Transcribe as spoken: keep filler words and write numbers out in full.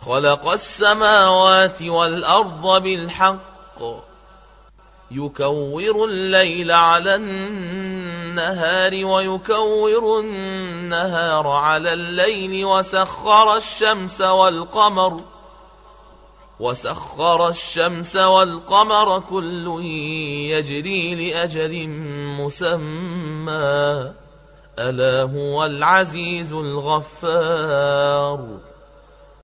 خلق السماوات والأرض بالحق يكور الليل على النهار ويكور النهار على الليل وسخر الشمس والقمر وسخر الشمس والقمر كل يجري لأجل مسمى ألا هو العزيز الغفار.